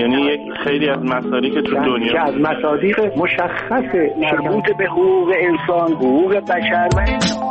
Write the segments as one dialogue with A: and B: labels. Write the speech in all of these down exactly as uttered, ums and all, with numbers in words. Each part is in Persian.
A: یعنی یک خیلی از مسائلی که تو دنیا
B: که از مصادیق مشخص مربوط به حقوق انسان، حقوق بشر و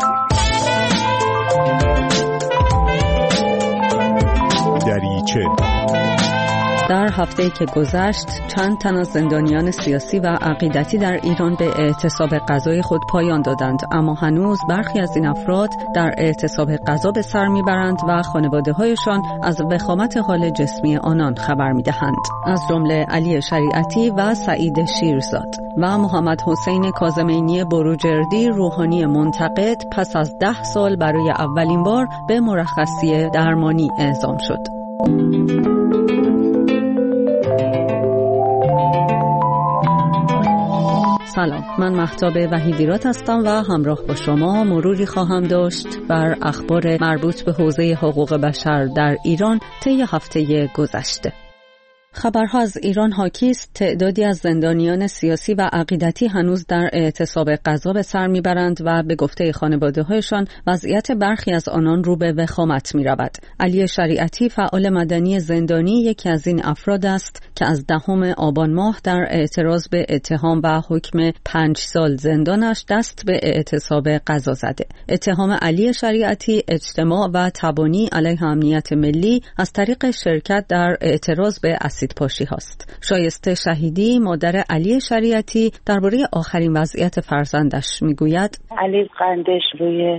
C: دریچه.
D: در هفته‌ای که گذشت چند تن از زندانیان سیاسی و عقیدتی در ایران به اعتصاب غذای خود پایان دادند، اما هنوز برخی از این افراد در اعتصاب غذا به سر میبرند و خانواده‌هایشان از وخامت حال جسمی آنان خبر میدهند، از جمله علی شریعتی و سعید شیرزاد. و محمد حسین کاظمینی بروجردی روحانی منتقد پس از ده سال برای اولین بار به مرخصی درمانی اعزام شد. سلام، من مهتاب وحیدیرات هستم و همراه با شما مروری خواهم داشت بر اخبار مربوط به حوزه حقوق بشر در ایران طی هفته گذشته. خبرها از ایران حاکی است تعدادی از زندانیان سیاسی و عقیدتی هنوز در اعتصاب غذا به سر میبرند و به گفته خانواده‌هایشان وضعیت برخی از آنان رو به وخامت میرود. علی شریعتی فعال مدنی زندانی یکی از این افراد است که از دهم آبان ماه در اعتراض به اتهام و حکم پنج سال زندانش دست به اعتصاب غذا زده. اتهام علی شریعتی اجتماع و تبانی علیه امنیت ملی از طریق شرکت در اعتراض به پاشی هاست. شایسته شهیدی مادر علی شریعتی درباره آخرین وضعیت فرزندش میگوید:
E: علی قندش روی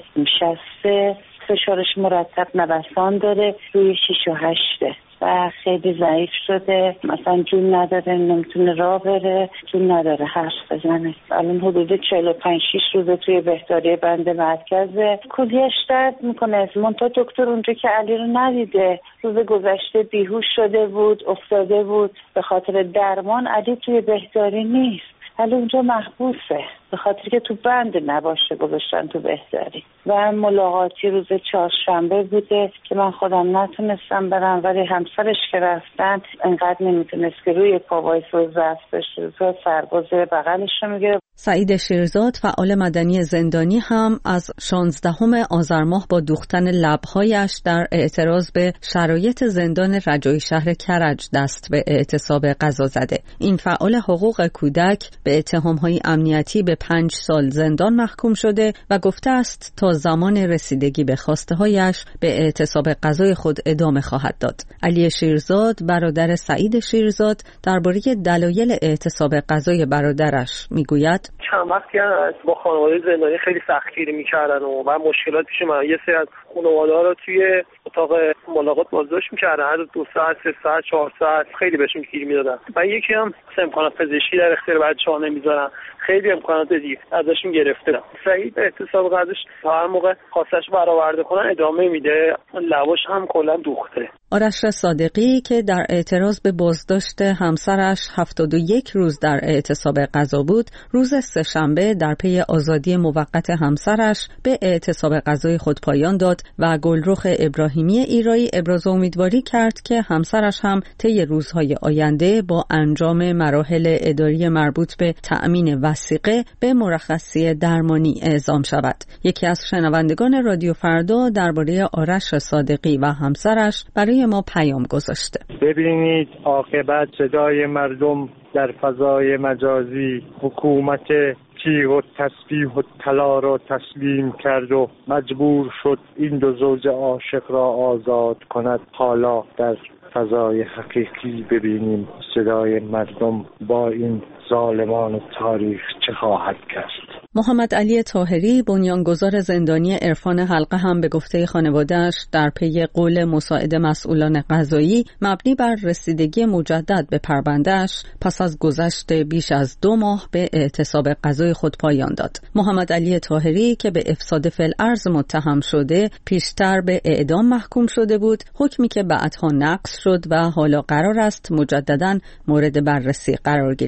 E: شسته، فشارش مرتب نوسان داره، روی شیش و هشته و خیلی ضعیف شده، مثلا جون نداره، نمیتونه راه بره، جون نداره حرف بزنه. الان حدود چهل و پنج شش روزه توی بهداری بند مرکزه. کلیه‌اش درد میکنه. منتها دکتر اونجا که علی رو ندیده، روز گذشته بیهوش شده بود، افتاده بود. به خاطر درمان علی توی بهداری نیست، علی اونجا محبوسه، به خاطر که تو بند نباشه گذاشتن تو بهداری. و ملاقاتی روز چهارشنبه بوده که من خودم نتونستم برم، ولی همسرش که رفتن انقدر نمیتونست که روی پا وایسه و ضعف داشته، سرباز بغلش رو میگیره.
D: سعید شیرزاد فعال مدنی زندانی هم از شانزدهم آذر ماه با دوختن لب‌هایش در اعتراض به شرایط زندان رجایی شهر کرج دست به اعتصاب غذا زده. این فعال حقوق کودک به اتهام‌های امنیتی به پنج سال زندان محکوم شده و گفته است تا زمان رسیدگی به خواسته‌هایش به اعتصاب غذای خود ادامه خواهد داد. علی شیرزاد برادر سعید شیرزاد درباره دلایل اعتصاب غذای برادرش میگوید:
F: چند وقتی با خانواده زندانی خیلی سختگیری میکردن و و مشکلات پیش من. یه سری از خانواده‌ها رو توی اتاق ملاقات بازداشت میکردن، هر دو ساعت، سه ساعت، چهار ساعت خیلی بهشون گیر میدادن. و یکی هم امکانات پزشکی در اختیار بچه‌ها نمیذارن، خیلی امکانات دیگه ازشون گرفتن. سعید اعتصاب غذاش هر موقع خواستش برآورده کنن ادامه میده، لواش هم کلا دوخته.
D: آرش صادقی که در اعتراض به بازداشت همسرش هفتاد و یک روز در اعتصاب غذا بود، روز سه‌شنبه در پی آزادی موقت همسرش به اعتصاب غذای خود پایان داد و گلرخ ابراهیمی ایرایی ابراز امیدواری کرد که همسرش هم طی روزهای آینده با انجام مراحل اداری مربوط به تأمین وثیقه به مرخصی درمانی اعزام شود. یکی از شنوندگان رادیو فردا درباره آرش صادقی و همسرش برای ما پیام گذاشته.
G: ببینید عاقبت صدای مردم در فضای مجازی حکومت تیغ و تسبیح و طلا را تسلیم کرد و مجبور شد این دو زوج عاشق را آزاد کند. حالا در فضای حقیقی ببینیم صدای مردم با این ظالمان تاریخ چه خواهد کرد.
D: محمد علی طاهری بنیانگذار زندانی عرفان حلقه هم به گفته خانواده‌اش در پی قول مساعد مسئولان قضایی مبنی بر رسیدگی مجدد به پرونده‌اش پس از گذشت بیش از دو ماه به اعتصاب غذای خود پایان داد. محمد علی طاهری که به افساد فی‌الارض متهم شده پیشتر به اعدام محکوم شده بود، حکمی که بعدها نقض شد و حالا قرار است مجدداً مورد بررسی قرار گیرد.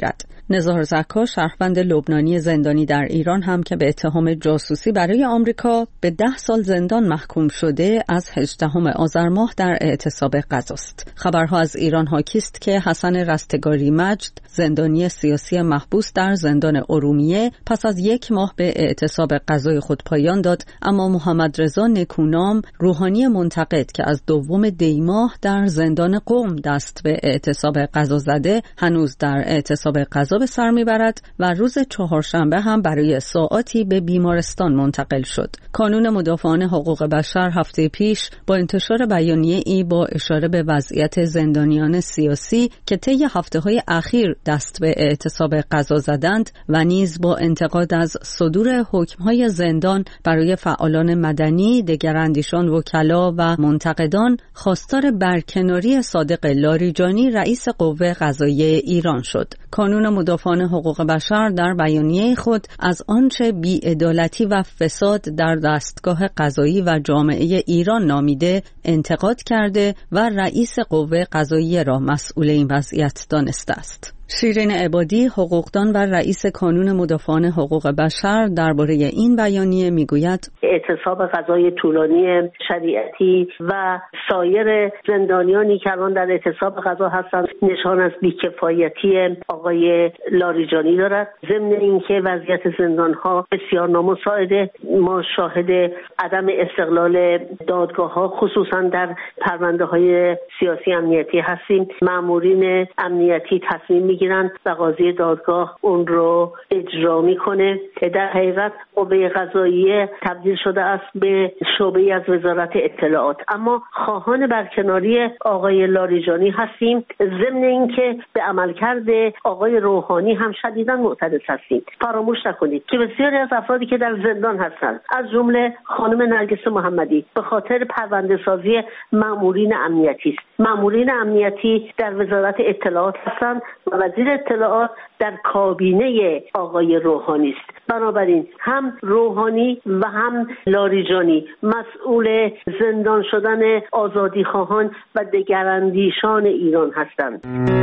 D: نزار زکا، شهروند لبنانی زندانی در ایران هم که به اتهام جاسوسی برای آمریکا به ده سال زندان محکوم شده، از هجدهم آذر ماه در اعتصاب غذا است. خبرها از ایران حاکی است که حسن رستگاری مجد، زندانی سیاسی محبوس در زندان ارومیه، پس از یک ماه به اعتصاب غذای خود پایان داد، اما محمد رضا نکونام، روحانی منتقد که از دوم دی ماه در زندان قم دست به اعتصاب غذا زده، هنوز در اعتصاب غذا به سر میبرد و روز چهارشنبه هم برای ساعاتی به بیمارستان منتقل شد. کانون مدافعان حقوق بشر هفته پیش با انتشار بیانیه‌ای با اشاره به وضعیت زندانیان سیاسی که طی هفته‌های اخیر دست به اعتصاب غذا زدند و نیز با انتقاد از صدور حکم‌های زندان برای فعالان مدنی، دگراندیشان، وکلا و منتقدان، خواستار برکناری صادق لاریجانی رئیس قوه قضاییه ایران شد. کانون مدافعان حقوق بشر در بیانیه خود از آنچه بی‌عدالتی و فساد در دستگاه قضایی و جامعه ایران نامیده انتقاد کرده و رئیس قوه قضاییه را مسئول این وضعیت دانسته است. شیرین عبادی، حقوقدان و رئیس کانون مدافعان حقوق بشر، درباره این بیانیه میگوید:
H: اعتصاب غذای طولانی شریعتی و سایر زندانیانی که الان در اعتصاب غذا هستند نشان از بی‌کفایتی آقای لاریجانی دارد. ضمن اینکه وضعیت زندان‌ها بسیار نامساعده، ما شاهد عدم استقلال دادگاه‌ها خصوصا در پرونده‌های سیاسی امنیتی هستیم. مأمورین امنیتی تصمیم میگیرن و قاضی دادگاه اون رو اجرا میکنه. در حقیقت قوه قضاییه تبدیل شده است به شعبه‌ای از وزارت اطلاعات. اما خواهان برکناری آقای لاریجانی هستیم، ضمن اینکه به عملکرد آقای روحانی هم شدیداً معترض هستیم. فراموش نکنید که بسیاری از افرادی که در زندان هستند، از جمله خانم نرگس محمدی، به خاطر پرونده سازی مأمورین امنیتی است. مأمورین امنیتی در وزارت اطلاعات هستند و وزیر اطلاعات در کابینه آقای روحانی است. بنابراین هم روحانی و هم لاریجانی مسئول زندان شدن آزادیخواهان و دگراندیشان ایران هستند.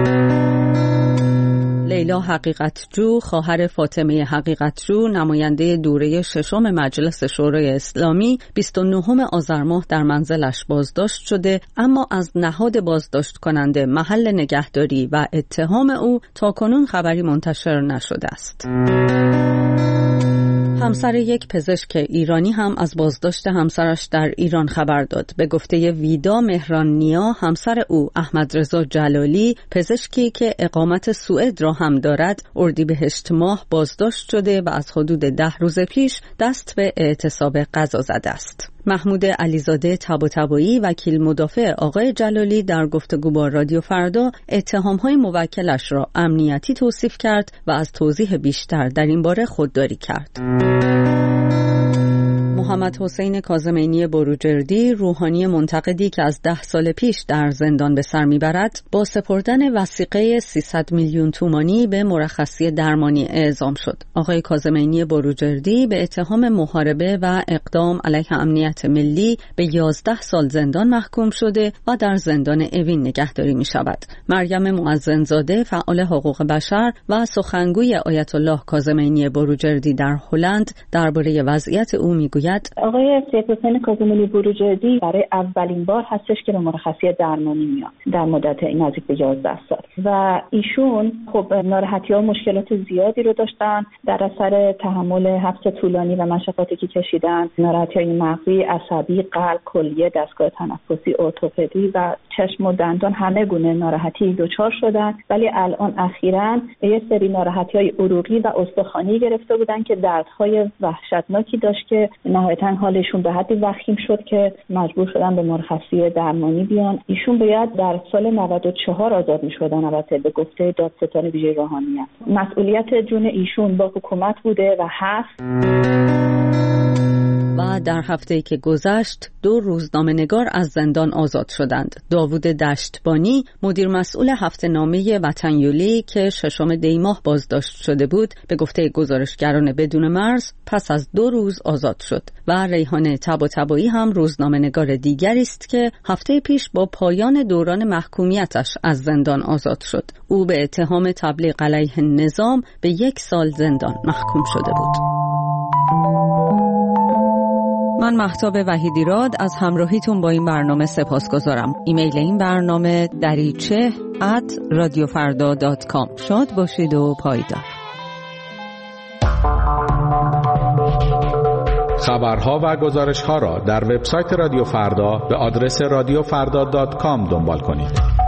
D: لیلا حقیقتجو، خواهر فاطمه حقیقتجو، نماینده دوره ششم مجلس شورای اسلامی، بیست و نهم آذر ماه در منزلش بازداشت شده، اما از نهاد بازداشت کننده، محل نگهداری و اتهام او تاکنون خبری منتشر نشده است. همسر یک پزشک ایرانی هم از بازداشت همسرش در ایران خبر داد. به گفته ویدا مهران نیا، همسر او احمدرضا جلالی، پزشکی که اقامت سوئد را هم دارد، اردیبهشت ماه بازداشت شده و از حدود ده روز پیش دست به اعتصاب غذا زده است. محمود علیزاده طباطبایی، وکیل مدافع آقای جلالی، در گفتگو با رادیو فردا اتهام‌های موکلش را امنیتی توصیف کرد و از توضیح بیشتر در این باره خودداری کرد. محمد حسین کاظمینی بروجردی، روحانی منتقدی که از ده سال پیش در زندان به سر میبرد، با سپردن وثیقه سیصد میلیون تومانی به مرخصی درمانی اعزام شد. آقای کاظمینی بروجردی به اتهام محاربه و اقدام علیه امنیت ملی به یازده سال زندان محکوم شده و در زندان اوین نگهداری می شود. مریم مؤذنزاده، فعال حقوق بشر و سخنگوی آیت الله کاظمینی بروجردی در هلند، درباره وضعیت او میگوید:
I: آقای سید حسین کاظمینی بروجردی برای اولین بار هستش که به مرخصی درمانی میاد در مدت نزدیک به یازده سال و ایشون خب ناراحتی‌ها و مشکلات زیادی رو داشتن در اثر تحمل حبس طولانی و مشقاتی که کشیدن. ناراحتی‌های مغزی، عصبی، قلب، کلیه، دستگاه تنفسی، ارتوپدی و چشم و دندان، همه گونه ناراحتی دچار شدن، ولی الان اخیراً یه سری ناراحتی‌های عروقی و استخوانی گرفته بودن که دردهای وحشتناکی داشت که نهایتاً حالشون به حدی وخیم شد که مجبور شدن به مرخصی درمانی بیان. ایشون باید در سال نود و چهار آزاد می‌شدن، البته به گفته دادستان ویژه روحانیت. مسئولیت جون ایشون با حکومت بوده و هست.
D: و در هفته‌ای که گذشت دو روزنامه‌نگار از زندان آزاد شدند. داوود دشتبانی، مدیر مسئول هفته‌نامه وطنیولی که ششم دی ماه بازداشت شده بود، به گفته گزارشگران بدون مرز پس از دو روز آزاد شد و ریحانه طباطبایی هم روزنامه‌نگار دیگری است که هفته پیش با پایان دوران محکومیتش از زندان آزاد شد. او به اتهام تبلیغ علیه نظام به یک سال زندان محکوم شده بود. من مهتاب وحیدیراد از همراهیتون با این برنامه سپاسگزارم. ایمیل این برنامه دریچه ات رادیو فردا دات کام. شاد باشید و پایدار.
J: خبرها و گزارش‌ها را در وبسایت رادیو فردا به آدرس رادیو فردا دات کام دنبال کنید.